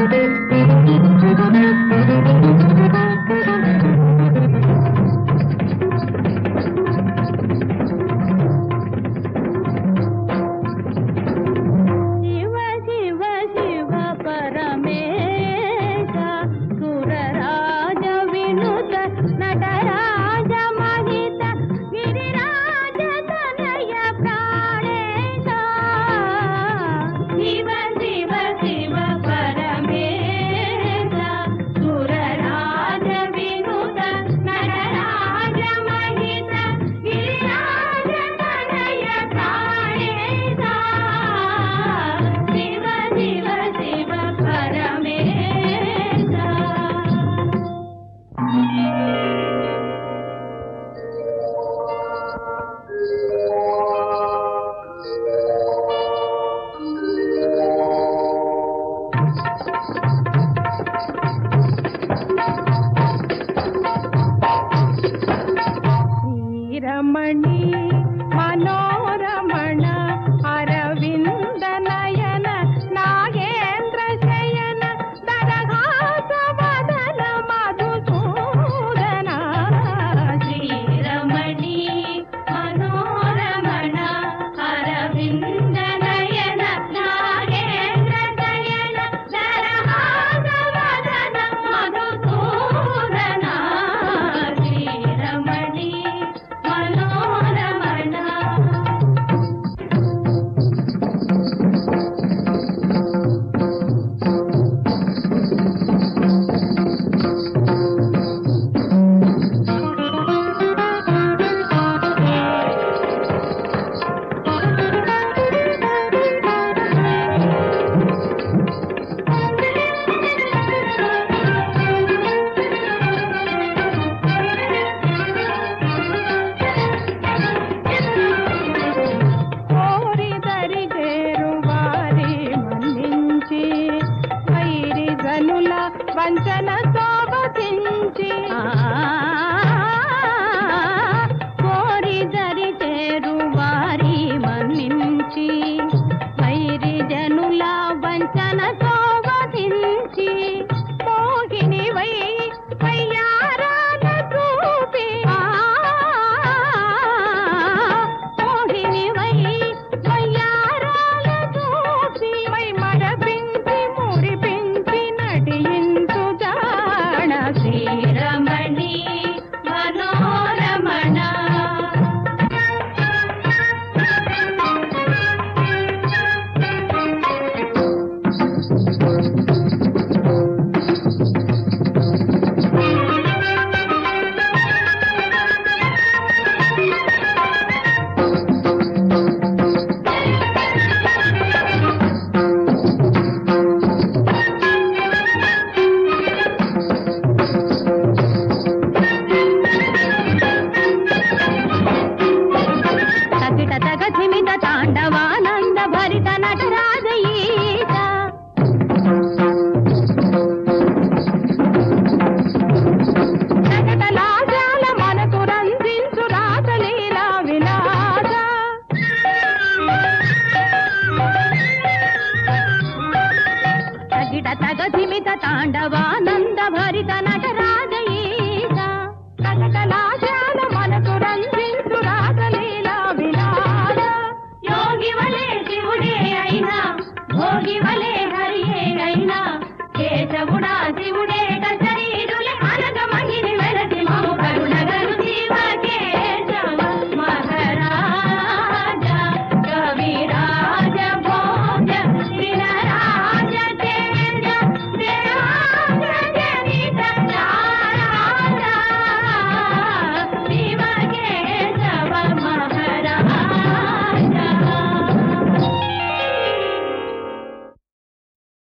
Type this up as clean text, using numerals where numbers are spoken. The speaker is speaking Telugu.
రమణి మనోరమణ అరవింద నయన నాగేంద్ర శయన దరహాస వదన మధుసూదన శ్రీరమణి మనోరమణ అరవింద నయన నాగేంద్ర శయన దరహాస వదన మధుసూదన శ్రీరమణి వంచన శోభించి కోరి దరి చేరు వారి మన్నించి వైరి జనుల వంచన శోభించి మోహిని వై వయ్యారాల చూపి మోహిని వై వయ్యారాల చూపి మై మరపించి మురిపించి నటించు శ్రీరమణి మనోరమణ తాండవానంద భరిత నటరాజయీత నటలాజాల మనకు రంజించు రాసలీలా విలాస తగిట తగధిమిత తాండవానంద భరిత నటరాజయీత నటలాజాల మనకు రంజించు రాసలీలా విలాస యోగి వలే శివుడే అయినా భోగి వలే హరియే అయినా కేశవుడా శివుడే